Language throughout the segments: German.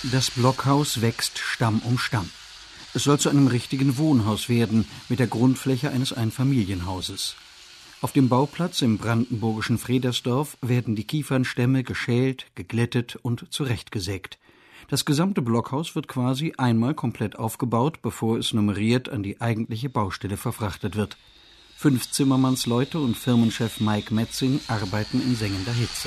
Das Blockhaus wächst Stamm um Stamm. Es soll zu einem richtigen Wohnhaus werden, mit der Grundfläche eines Einfamilienhauses. Auf dem Bauplatz im brandenburgischen Fredersdorf werden die Kiefernstämme geschält, geglättet und zurechtgesägt. Das gesamte Blockhaus wird quasi einmal komplett aufgebaut, bevor es nummeriert an die eigentliche Baustelle verfrachtet wird. 5 Zimmermannsleute und Firmenchef Mike Metzing arbeiten in sengender Hitze.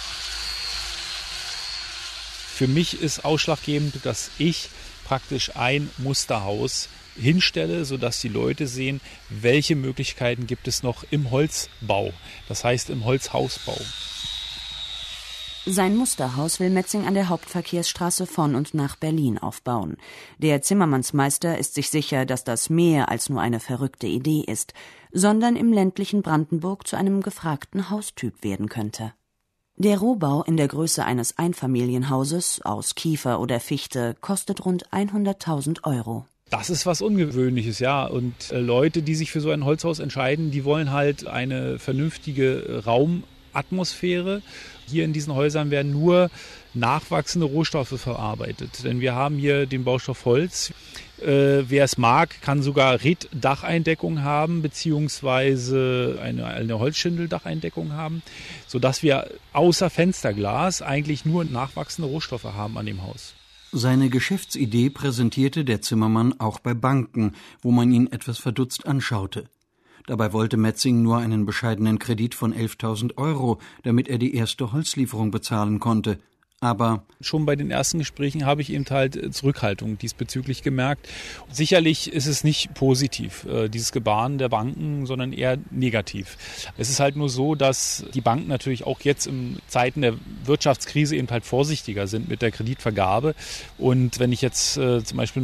Für mich ist ausschlaggebend, dass ich praktisch ein Musterhaus hinstelle, sodass die Leute sehen, welche Möglichkeiten gibt es noch im Holzbau, das heißt im Holzhausbau. Sein Musterhaus will Metzing an der Hauptverkehrsstraße von und nach Berlin aufbauen. Der Zimmermannsmeister ist sich sicher, dass das mehr als nur eine verrückte Idee ist, sondern im ländlichen Brandenburg zu einem gefragten Haustyp werden könnte. Der Rohbau in der Größe eines Einfamilienhauses aus Kiefer oder Fichte kostet rund 100.000 €. Das ist was Ungewöhnliches, ja. Und Leute, die sich für so ein Holzhaus entscheiden, die wollen halt eine vernünftige Raumatmosphäre. Hier in diesen Häusern werden nur nachwachsende Rohstoffe verarbeitet. Denn wir haben hier den Baustoff Holz. Wer es mag, kann sogar Ried-Dacheindeckung haben, beziehungsweise eine Holzschindeldacheindeckung haben, sodass wir außer Fensterglas eigentlich nur nachwachsende Rohstoffe haben an dem Haus. Seine Geschäftsidee präsentierte der Zimmermann auch bei Banken, wo man ihn etwas verdutzt anschaute. Dabei wollte Metzing nur einen bescheidenen Kredit von 11.000 €, damit er die erste Holzlieferung bezahlen konnte. Aber schon bei den ersten Gesprächen habe ich eben halt Zurückhaltung diesbezüglich gemerkt. Sicherlich ist es nicht positiv, dieses Gebaren der Banken, sondern eher negativ. Es ist halt nur so, dass die Banken natürlich auch jetzt in Zeiten der Wirtschaftskrise eben halt vorsichtiger sind mit der Kreditvergabe. Und wenn ich jetzt zum Beispiel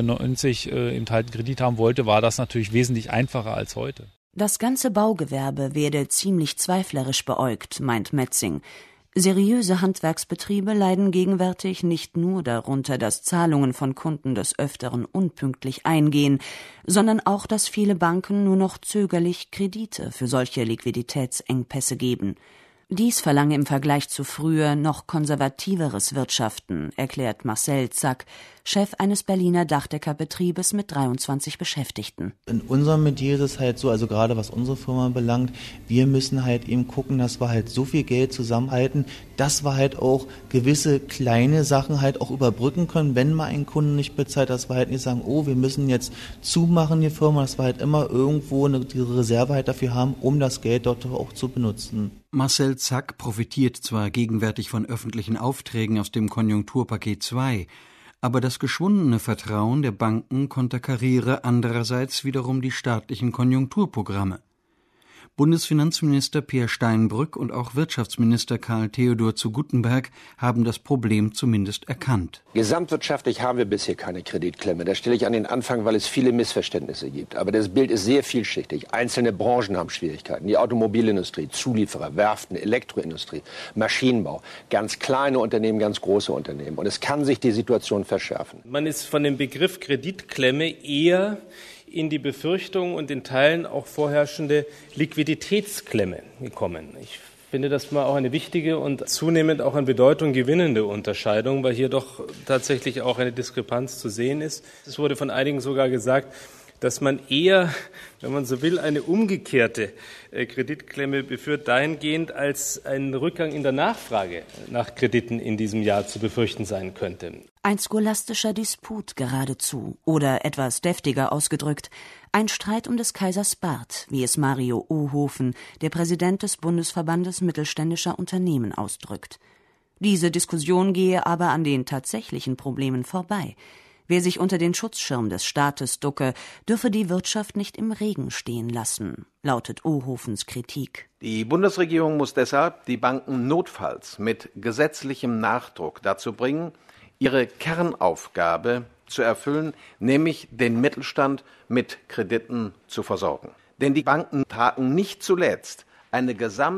1994 eben halt einen Kredit haben wollte, war das natürlich wesentlich einfacher als heute. Das ganze Baugewerbe werde ziemlich zweiflerisch beäugt, meint Metzing. Seriöse Handwerksbetriebe leiden gegenwärtig nicht nur darunter, dass Zahlungen von Kunden des Öfteren unpünktlich eingehen, sondern auch, dass viele Banken nur noch zögerlich Kredite für solche Liquiditätsengpässe geben. Dies verlange im Vergleich zu früher noch konservativeres Wirtschaften, erklärt Marcel Zack, Chef eines Berliner Dachdeckerbetriebes mit 23 Beschäftigten. In unserem Metier ist es halt so, also gerade was unsere Firma belangt, wir müssen halt eben gucken, dass wir halt so viel Geld zusammenhalten, dass wir halt auch gewisse kleine Sachen halt auch überbrücken können, wenn mal ein Kunde nicht bezahlt, dass wir halt nicht sagen, oh, wir müssen jetzt zumachen die Firma, dass wir halt immer irgendwo eine Reserve halt dafür haben, um das Geld dort auch zu benutzen. Marcel Zack profitiert zwar gegenwärtig von öffentlichen Aufträgen aus dem Konjunkturpaket 2, aber das geschwundene Vertrauen der Banken konterkariere andererseits wiederum die staatlichen Konjunkturprogramme. Bundesfinanzminister Peer Steinbrück und auch Wirtschaftsminister Karl Theodor zu Guttenberg haben das Problem zumindest erkannt. Gesamtwirtschaftlich haben wir bisher keine Kreditklemme. Das stelle ich an den Anfang, weil es viele Missverständnisse gibt. Aber das Bild ist sehr vielschichtig. Einzelne Branchen haben Schwierigkeiten. Die Automobilindustrie, Zulieferer, Werften, Elektroindustrie, Maschinenbau. Ganz kleine Unternehmen, ganz große Unternehmen. Und es kann sich die Situation verschärfen. Man ist von dem Begriff Kreditklemme eher in die Befürchtung und in Teilen auch vorherrschende Liquiditätsklemme gekommen. Ich finde das mal auch eine wichtige und zunehmend auch an Bedeutung gewinnende Unterscheidung, weil hier doch tatsächlich auch eine Diskrepanz zu sehen ist. Es wurde von einigen sogar gesagt, dass man eher, wenn man so will, eine umgekehrte Kreditklemme befürchtet dahingehend, als ein Rückgang in der Nachfrage nach Krediten in diesem Jahr zu befürchten sein könnte. Ein scholastischer Disput geradezu oder etwas deftiger ausgedrückt, ein Streit um des Kaisers Bart, wie es Mario Ohofen, der Präsident des Bundesverbandes mittelständischer Unternehmen, ausdrückt. Diese Diskussion gehe aber an den tatsächlichen Problemen vorbei. Wer sich unter den Schutzschirm des Staates ducke, dürfe die Wirtschaft nicht im Regen stehen lassen, lautet Ohofens Kritik. Die Bundesregierung muss deshalb die Banken notfalls mit gesetzlichem Nachdruck dazu bringen, ihre Kernaufgabe zu erfüllen, nämlich den Mittelstand mit Krediten zu versorgen. Denn die Banken tragen nicht zuletzt eine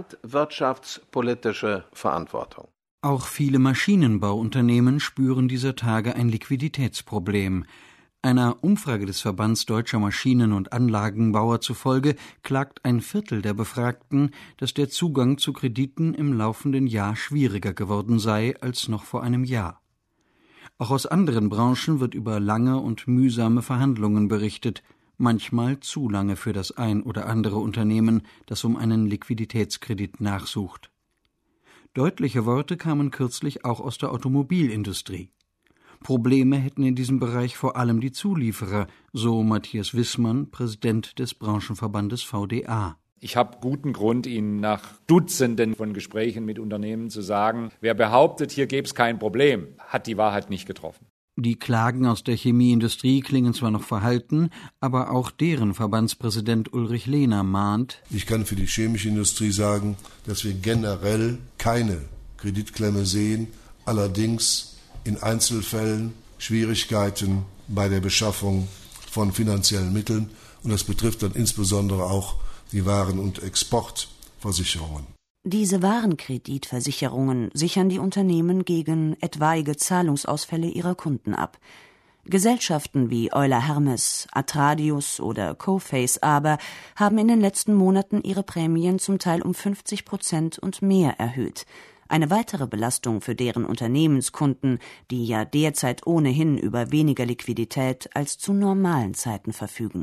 gesamtwirtschaftspolitische Verantwortung. Auch viele Maschinenbauunternehmen spüren dieser Tage ein Liquiditätsproblem. Einer Umfrage des Verbands Deutscher Maschinen- und Anlagenbauer zufolge klagt ein Viertel der Befragten, dass der Zugang zu Krediten im laufenden Jahr schwieriger geworden sei als noch vor einem Jahr. Auch aus anderen Branchen wird über lange und mühsame Verhandlungen berichtet, manchmal zu lange für das ein oder andere Unternehmen, das um einen Liquiditätskredit nachsucht. Deutliche Worte kamen kürzlich auch aus der Automobilindustrie. Probleme hätten in diesem Bereich vor allem die Zulieferer, so Matthias Wissmann, Präsident des Branchenverbandes VDA. Ich habe guten Grund, Ihnen nach Dutzenden von Gesprächen mit Unternehmen zu sagen, wer behauptet, hier gäbe es kein Problem, hat die Wahrheit nicht getroffen. Die Klagen aus der Chemieindustrie klingen zwar noch verhalten, aber auch deren Verbandspräsident Ulrich Lehner mahnt: Ich kann für die chemische Industrie sagen, dass wir generell keine Kreditklemme sehen, allerdings in Einzelfällen Schwierigkeiten bei der Beschaffung von finanziellen Mitteln. Und das betrifft dann insbesondere auch die Waren- und Exportversicherungen. Diese Warenkreditversicherungen sichern die Unternehmen gegen etwaige Zahlungsausfälle ihrer Kunden ab. Gesellschaften wie Euler Hermes, Atradius oder Coface aber haben in den letzten Monaten ihre Prämien zum Teil um 50% und mehr erhöht. Eine weitere Belastung für deren Unternehmenskunden, die ja derzeit ohnehin über weniger Liquidität als zu normalen Zeiten verfügen.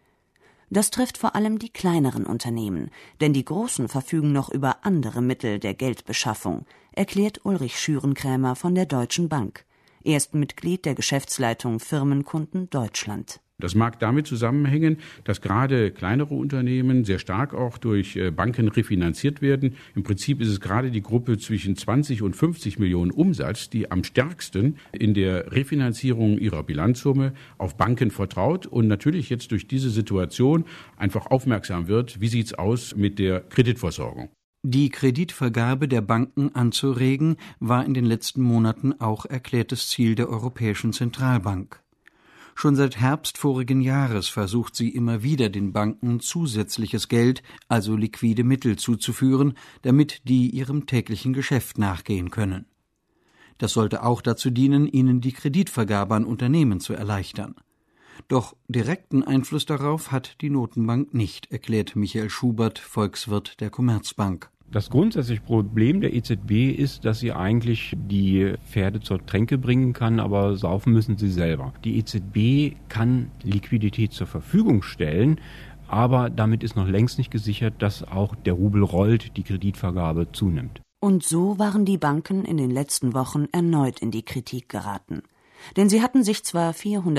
Das trifft vor allem die kleineren Unternehmen, denn die Großen verfügen noch über andere Mittel der Geldbeschaffung, erklärt Ulrich Schürenkrämer von der Deutschen Bank. Er ist Mitglied der Geschäftsleitung Firmenkunden Deutschland. Das mag damit zusammenhängen, dass gerade kleinere Unternehmen sehr stark auch durch Banken refinanziert werden. Im Prinzip ist es gerade die Gruppe zwischen 20 und 50 Millionen Umsatz, die am stärksten in der Refinanzierung ihrer Bilanzsumme auf Banken vertraut und natürlich jetzt durch diese Situation einfach aufmerksam wird, wie sieht's aus mit der Kreditversorgung. Die Kreditvergabe der Banken anzuregen, war in den letzten Monaten auch erklärtes Ziel der Europäischen Zentralbank. Schon seit Herbst vorigen Jahres versucht sie immer wieder, den Banken zusätzliches Geld, also liquide Mittel, zuzuführen, damit die ihrem täglichen Geschäft nachgehen können. Das sollte auch dazu dienen, ihnen die Kreditvergabe an Unternehmen zu erleichtern. Doch direkten Einfluss darauf hat die Notenbank nicht, erklärt Michael Schubert, Volkswirt der Commerzbank. Das grundsätzliche Problem der EZB ist, dass sie eigentlich die Pferde zur Tränke bringen kann, aber saufen müssen sie selber. Die EZB kann Liquidität zur Verfügung stellen, aber damit ist noch längst nicht gesichert, dass auch der Rubel rollt, die Kreditvergabe zunimmt. Und so waren die Banken in den letzten Wochen erneut in die Kritik geraten. Denn sie hatten sich zwar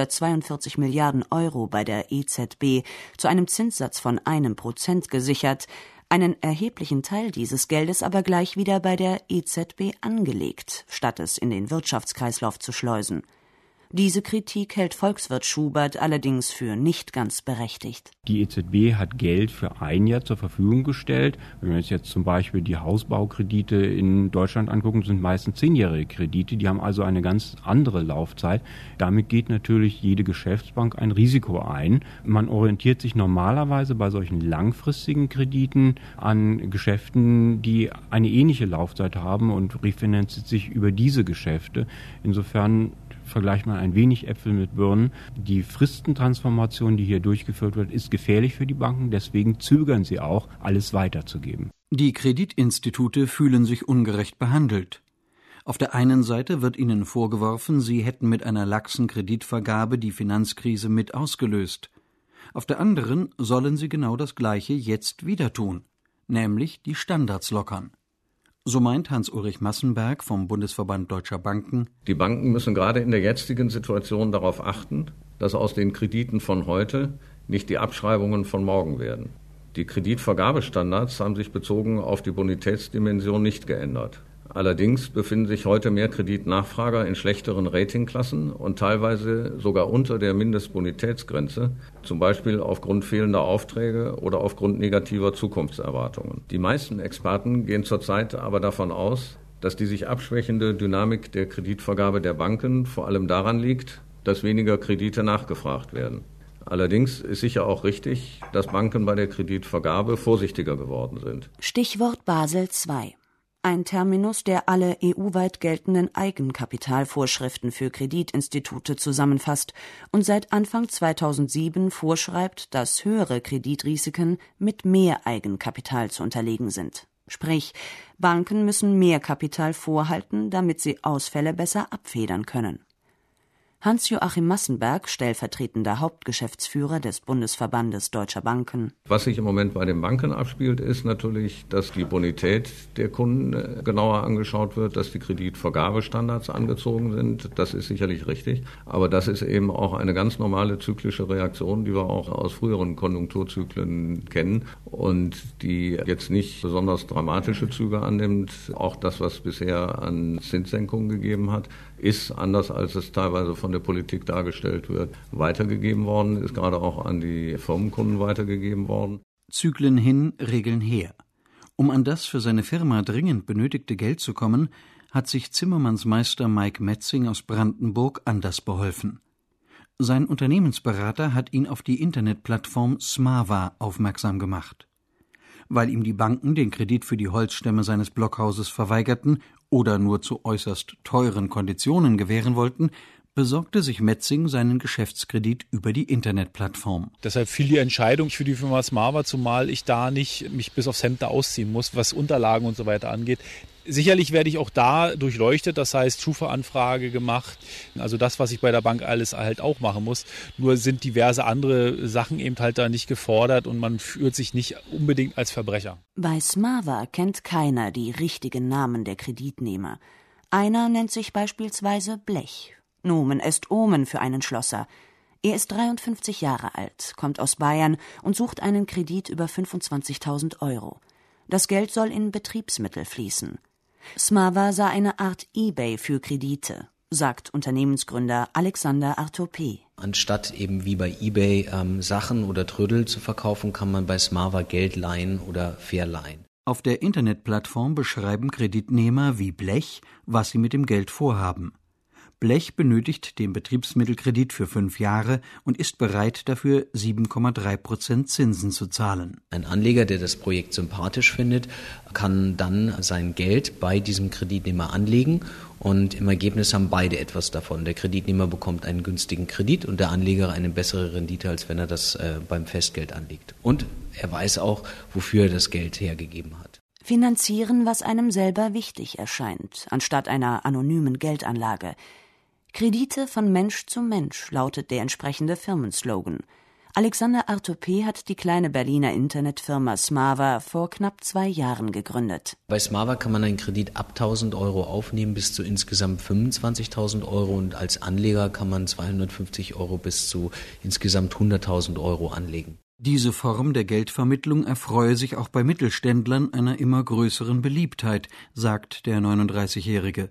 442 Milliarden Euro bei der EZB zu einem Zinssatz von 1% gesichert, einen erheblichen Teil dieses Geldes aber gleich wieder bei der EZB angelegt, statt es in den Wirtschaftskreislauf zu schleusen. Diese Kritik hält Volkswirt Schubert allerdings für nicht ganz berechtigt. Die EZB hat Geld für ein Jahr zur Verfügung gestellt. Wenn wir uns jetzt zum Beispiel die Hausbaukredite in Deutschland angucken, sind meistens 10-jährige Kredite. Die haben also eine ganz andere Laufzeit. Damit geht natürlich jede Geschäftsbank ein Risiko ein. Man orientiert sich normalerweise bei solchen langfristigen Krediten an Geschäften, die eine ähnliche Laufzeit haben und refinanziert sich über diese Geschäfte. Insofern vergleicht man ein wenig Äpfel mit Birnen. Die Fristentransformation, die hier durchgeführt wird, ist gefährlich für die Banken. Deswegen zögern sie auch, alles weiterzugeben. Die Kreditinstitute fühlen sich ungerecht behandelt. Auf der einen Seite wird ihnen vorgeworfen, sie hätten mit einer laxen Kreditvergabe die Finanzkrise mit ausgelöst. Auf der anderen sollen sie genau das Gleiche jetzt wieder tun, nämlich die Standards lockern. So meint Hans-Ulrich Massenberg vom Bundesverband Deutscher Banken: Die Banken müssen gerade in der jetzigen Situation darauf achten, dass aus den Krediten von heute nicht die Abschreibungen von morgen werden. Die Kreditvergabestandards haben sich bezogen auf die Bonitätsdimension nicht geändert. Allerdings befinden sich heute mehr Kreditnachfrager in schlechteren Ratingklassen und teilweise sogar unter der Mindestbonitätsgrenze, zum Beispiel aufgrund fehlender Aufträge oder aufgrund negativer Zukunftserwartungen. Die meisten Experten gehen zurzeit aber davon aus, dass die sich abschwächende Dynamik der Kreditvergabe der Banken vor allem daran liegt, dass weniger Kredite nachgefragt werden. Allerdings ist sicher auch richtig, dass Banken bei der Kreditvergabe vorsichtiger geworden sind. Stichwort Basel II. Ein Terminus, der alle EU-weit geltenden Eigenkapitalvorschriften für Kreditinstitute zusammenfasst und seit Anfang 2007 vorschreibt, dass höhere Kreditrisiken mit mehr Eigenkapital zu unterlegen sind. Sprich, Banken müssen mehr Kapital vorhalten, damit sie Ausfälle besser abfedern können. Hans-Joachim Massenberg, stellvertretender Hauptgeschäftsführer des Bundesverbandes Deutscher Banken. Was sich im Moment bei den Banken abspielt, ist natürlich, dass die Bonität der Kunden genauer angeschaut wird, dass die Kreditvergabestandards angezogen sind. Das ist sicherlich richtig. Aber das ist eben auch eine ganz normale zyklische Reaktion, die wir auch aus früheren Konjunkturzyklen kennen und die jetzt nicht besonders dramatische Züge annimmt. Auch das, was bisher an Zinssenkungen gegeben hat, ist, anders als es teilweise von der Politik dargestellt wird, weitergegeben worden, ist gerade auch an die Firmenkunden weitergegeben worden. Zyklen hin, Regeln her. Um an das für seine Firma dringend benötigte Geld zu kommen, hat sich Zimmermannsmeister Mike Metzing aus Brandenburg anders beholfen. Sein Unternehmensberater hat ihn auf die Internetplattform Smava aufmerksam gemacht. Weil ihm die Banken den Kredit für die Holzstämme seines Blockhauses verweigerten oder nur zu äußerst teuren Konditionen gewähren wollten, besorgte sich Metzing seinen Geschäftskredit über die Internetplattform. Deshalb fiel die Entscheidung für die Firma Smava, zumal ich da nicht mich bis aufs Hemd ausziehen muss, was Unterlagen und so weiter angeht. Sicherlich werde ich auch da durchleuchtet, das heißt Schufa-Anfrage gemacht, also das, was ich bei der Bank alles halt auch machen muss. Nur sind diverse andere Sachen eben halt da nicht gefordert und man fühlt sich nicht unbedingt als Verbrecher. Bei Smava kennt keiner die richtigen Namen der Kreditnehmer. Einer nennt sich beispielsweise Blech. Nomen est Omen für einen Schlosser. Er ist 53 Jahre alt, kommt aus Bayern und sucht einen Kredit über 25.000 €. Das Geld soll in Betriebsmittel fließen. Smava sah eine Art eBay für Kredite, sagt Unternehmensgründer Alexander Artopé. Anstatt eben wie bei eBay Sachen oder Trödel zu verkaufen, kann man bei Smava Geld leihen oder verleihen. Auf der Internetplattform beschreiben Kreditnehmer wie Blech, was sie mit dem Geld vorhaben. Blech benötigt den Betriebsmittelkredit für 5 Jahre und ist bereit, dafür 7,3% Zinsen zu zahlen. Ein Anleger, der das Projekt sympathisch findet, kann dann sein Geld bei diesem Kreditnehmer anlegen und im Ergebnis haben beide etwas davon. Der Kreditnehmer bekommt einen günstigen Kredit und der Anleger eine bessere Rendite, als wenn er das beim Festgeld anlegt. Und er weiß auch, wofür er das Geld hergegeben hat. Finanzieren, was einem selber wichtig erscheint, anstatt einer anonymen Geldanlage. Kredite von Mensch zu Mensch lautet der entsprechende Firmenslogan. Alexander Artopé hat die kleine Berliner Internetfirma Smava vor knapp 2 Jahren gegründet. Bei Smava kann man einen Kredit ab 1.000 € aufnehmen bis zu insgesamt 25.000 € und als Anleger kann man 250 € bis zu insgesamt 100.000 € anlegen. Diese Form der Geldvermittlung erfreue sich auch bei Mittelständlern einer immer größeren Beliebtheit, sagt der 39-Jährige.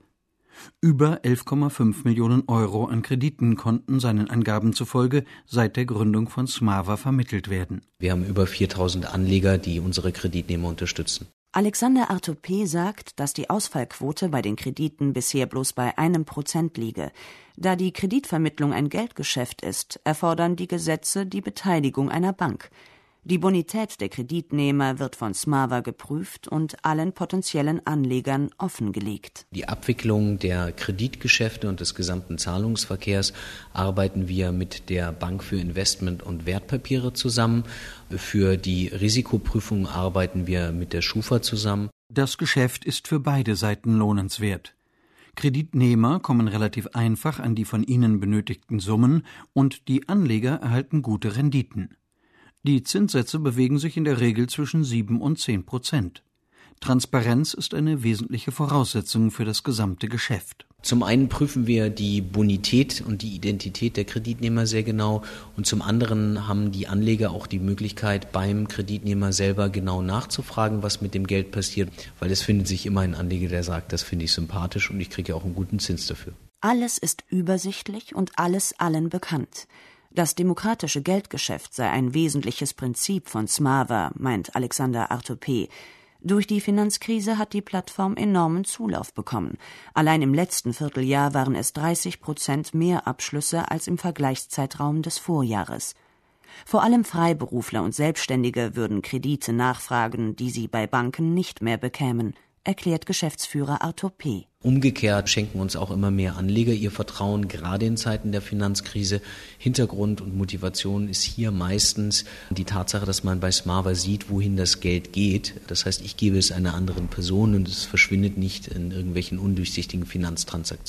Über 11,5 Millionen € an Krediten konnten seinen Angaben zufolge seit der Gründung von Smava vermittelt werden. Wir haben über 4.000 Anleger, die unsere Kreditnehmer unterstützen. Alexander Artopé sagt, dass die Ausfallquote bei den Krediten bisher bloß bei 1% liege. Da die Kreditvermittlung ein Geldgeschäft ist, erfordern die Gesetze die Beteiligung einer Bank. Die Bonität der Kreditnehmer wird von Smava geprüft und allen potenziellen Anlegern offengelegt. Die Abwicklung der Kreditgeschäfte und des gesamten Zahlungsverkehrs arbeiten wir mit der Bank für Investment- und Wertpapiere zusammen. Für die Risikoprüfung arbeiten wir mit der Schufa zusammen. Das Geschäft ist für beide Seiten lohnenswert. Kreditnehmer kommen relativ einfach an die von ihnen benötigten Summen und die Anleger erhalten gute Renditen. Die Zinssätze bewegen sich in der Regel zwischen 7 und 10%. Transparenz ist eine wesentliche Voraussetzung für das gesamte Geschäft. Zum einen prüfen wir die Bonität und die Identität der Kreditnehmer sehr genau und zum anderen haben die Anleger auch die Möglichkeit, beim Kreditnehmer selber genau nachzufragen, was mit dem Geld passiert, weil es findet sich immer ein Anleger, der sagt, das finde ich sympathisch und ich kriege ja auch einen guten Zins dafür. Alles ist übersichtlich und alles allen bekannt. Das demokratische Geldgeschäft sei ein wesentliches Prinzip von Smava, meint Alexander Artopé. Durch die Finanzkrise hat die Plattform enormen Zulauf bekommen. Allein im letzten Vierteljahr waren es 30% mehr Abschlüsse als im Vergleichszeitraum des Vorjahres. Vor allem Freiberufler und Selbstständige würden Kredite nachfragen, die sie bei Banken nicht mehr bekämen, erklärt Geschäftsführer Artopé. Umgekehrt schenken uns auch immer mehr Anleger ihr Vertrauen, gerade in Zeiten der Finanzkrise. Hintergrund und Motivation ist hier meistens die Tatsache, dass man bei Smava sieht, wohin das Geld geht. Das heißt, ich gebe es einer anderen Person und es verschwindet nicht in irgendwelchen undurchsichtigen Finanztransaktionen.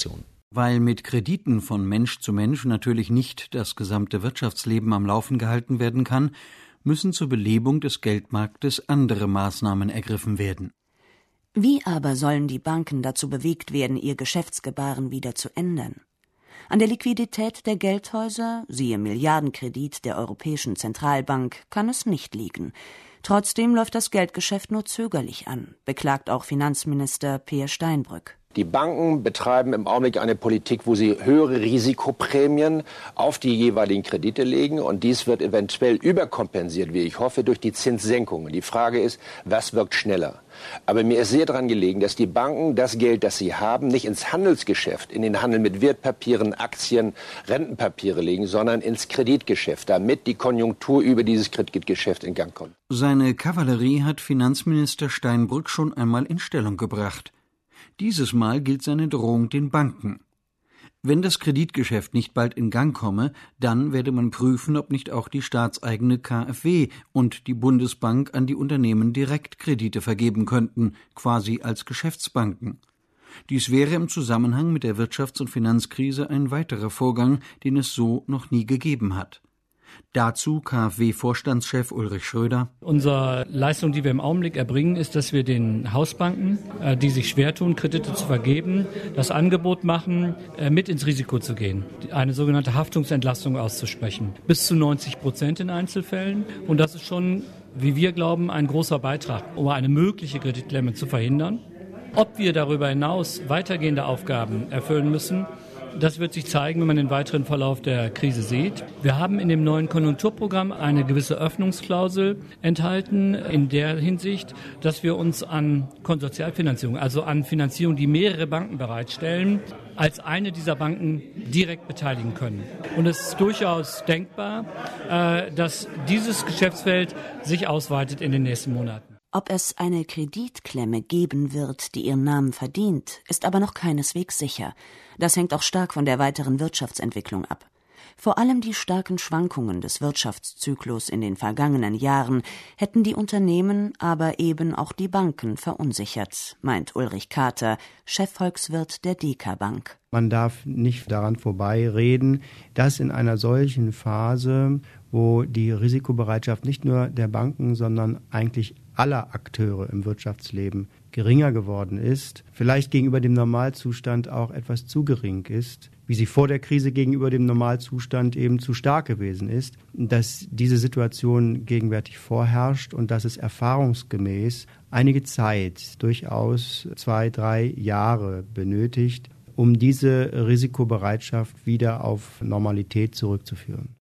Weil mit Krediten von Mensch zu Mensch natürlich nicht das gesamte Wirtschaftsleben am Laufen gehalten werden kann, müssen zur Belebung des Geldmarktes andere Maßnahmen ergriffen werden. Wie aber sollen die Banken dazu bewegt werden, ihr Geschäftsgebaren wieder zu ändern? An der Liquidität der Geldhäuser, siehe Milliardenkredit der Europäischen Zentralbank, kann es nicht liegen. Trotzdem läuft das Geldgeschäft nur zögerlich an, beklagt auch Finanzminister Peer Steinbrück. Die Banken betreiben im Augenblick eine Politik, wo sie höhere Risikoprämien auf die jeweiligen Kredite legen. Und dies wird eventuell überkompensiert, wie ich hoffe, durch die Zinssenkungen. Die Frage ist, was wirkt schneller? Aber mir ist sehr daran gelegen, dass die Banken das Geld, das sie haben, nicht ins Handelsgeschäft, in den Handel mit Wertpapieren, Aktien, Rentenpapiere legen, sondern ins Kreditgeschäft, damit die Konjunktur über dieses Kreditgeschäft in Gang kommt. Seine Kavallerie hat Finanzminister Steinbrück schon einmal in Stellung gebracht. Dieses Mal gilt seine Drohung den Banken. Wenn das Kreditgeschäft nicht bald in Gang komme, dann werde man prüfen, ob nicht auch die staatseigene KfW und die Bundesbank an die Unternehmen direkt Kredite vergeben könnten, quasi als Geschäftsbanken. Dies wäre im Zusammenhang mit der Wirtschafts- und Finanzkrise ein weiterer Vorgang, den es so noch nie gegeben hat. Dazu KfW-Vorstandschef Ulrich Schröder. Unsere Leistung, die wir im Augenblick erbringen, ist, dass wir den Hausbanken, die sich schwer tun, Kredite zu vergeben, das Angebot machen, mit ins Risiko zu gehen, eine sogenannte Haftungsentlastung auszusprechen. Bis zu 90% in Einzelfällen. Und das ist schon, wie wir glauben, ein großer Beitrag, um eine mögliche Kreditklemme zu verhindern. Ob wir darüber hinaus weitergehende Aufgaben erfüllen müssen, das wird sich zeigen, wenn man den weiteren Verlauf der Krise sieht. Wir haben in dem neuen Konjunkturprogramm eine gewisse Öffnungsklausel enthalten, in der Hinsicht, dass wir uns an Konsortialfinanzierung, also an Finanzierung, die mehrere Banken bereitstellen, als eine dieser Banken direkt beteiligen können. Und es ist durchaus denkbar, dass dieses Geschäftsfeld sich ausweitet in den nächsten Monaten. Ob es eine Kreditklemme geben wird, die ihren Namen verdient, ist aber noch keineswegs sicher. Das hängt auch stark von der weiteren Wirtschaftsentwicklung ab. Vor allem die starken Schwankungen des Wirtschaftszyklus in den vergangenen Jahren hätten die Unternehmen, aber eben auch die Banken verunsichert, meint Ulrich Kater, Chefvolkswirt der DK Bank. Man darf nicht daran vorbeireden, dass in einer solchen Phase, wo die Risikobereitschaft nicht nur der Banken, sondern eigentlich aller Akteure im Wirtschaftsleben geringer geworden ist, vielleicht gegenüber dem Normalzustand auch etwas zu gering ist, wie sie vor der Krise gegenüber dem Normalzustand eben zu stark gewesen ist, dass diese Situation gegenwärtig vorherrscht und dass es erfahrungsgemäß einige Zeit, durchaus 2-3 Jahre benötigt, um diese Risikobereitschaft wieder auf Normalität zurückzuführen.